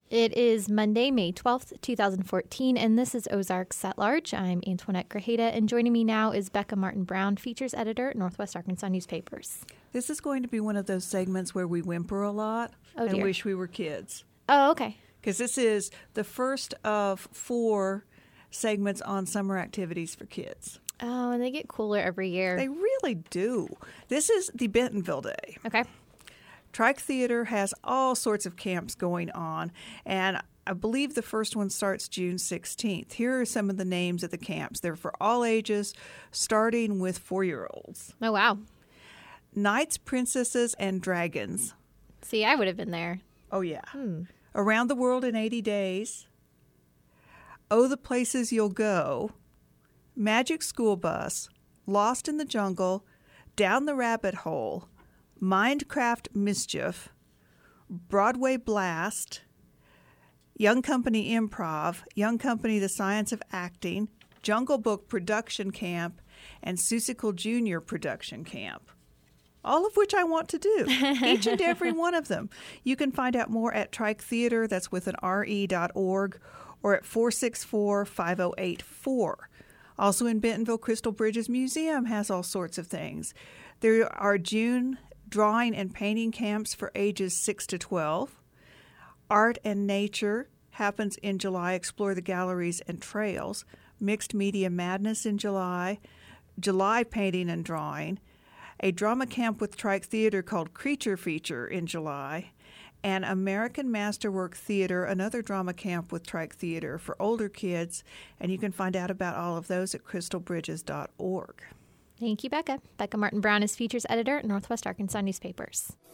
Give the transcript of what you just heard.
It is Monday, May 12th, 2014, and this is Ozarks at Large. I'm Antoinette Grajeda, and joining me now is Becca Martin-Brown, features editor at Northwest Arkansas Newspapers. This is going to be one of those segments where we whimper a lot and wish we were kids. Oh, okay. Because this is the first of 4 segments on summer activities for kids. Oh, and they get cooler every year. They really do. This is the Bentonville Day. Okay. Trike Theater has all sorts of camps going on, and I believe the first one starts June 16th. Here are some of the names of the camps. They're for all ages, starting with 4-year-olds. Oh, wow. Knights, Princesses, and Dragons. See, I would have been there. Oh, yeah. Around the World in 80 Days. Oh, the Places You'll Go. Magic School Bus. Lost in the Jungle. Down the Rabbit Hole. Mindcraft Mischief, Broadway Blast, Young Company Improv, Young Company The Science of Acting, Jungle Book Production Camp, and Seussical Junior Production Camp. All of which I want to do, each and every one of them. You can find out more at Trike Theater, that's with an re.org, or at 464-5084. Also in Bentonville, Crystal Bridges Museum has all sorts of things. There are June drawing and painting camps for ages 6 to 12. Art and Nature happens in July. Explore the galleries and trails. Mixed Media Madness in July. July Painting and Drawing. A drama camp with Trike Theater called Creature Feature in July. And American Masterwork Theater, another drama camp with Trike Theater for older kids. And you can find out about all of those at crystalbridges.org. Thank you, Becca. Becca Martin-Brown is features editor at Northwest Arkansas Newspapers.